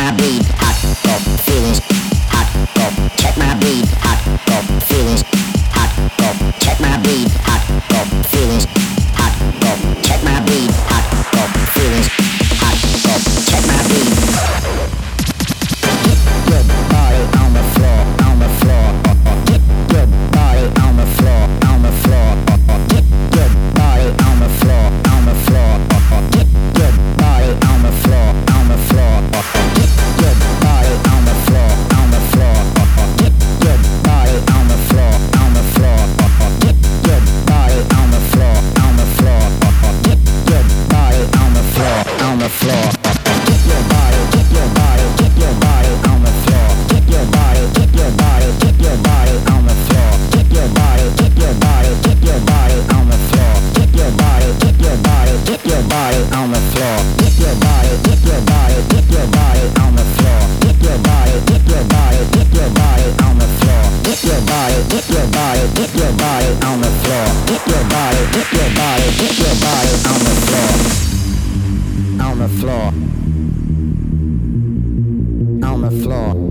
my beat, hot go feelings, hot go check my beat, hot go feelings, hot go check my beat, hot go feelings, hot go check my beat, hot go feelings, hot go check my beat. Get your body on the floor, on the floor. Get your body on the floor, on the floor. Get your body on the floor, on the floor. Get your body on the floor, on the floor. Get your body on the floor, on the floor. Get your body on the floor, on the floor. Get your body on the floor, on the floor. Get your body on the floor, on the floor. Get your body, get your body, get your body on the floor. Get your body, get your body, get your body on the floor. Get your body, get your body, get your body on the floor. Get your body, get your body, get your body on the floor. Get your body, get your body, get your body on the floor. Get your body, get your body, get your body on the floor. Get your body, get your body, get your body on the floor. Get your body, get your body, get your body on the floor. On the floor. On the floor.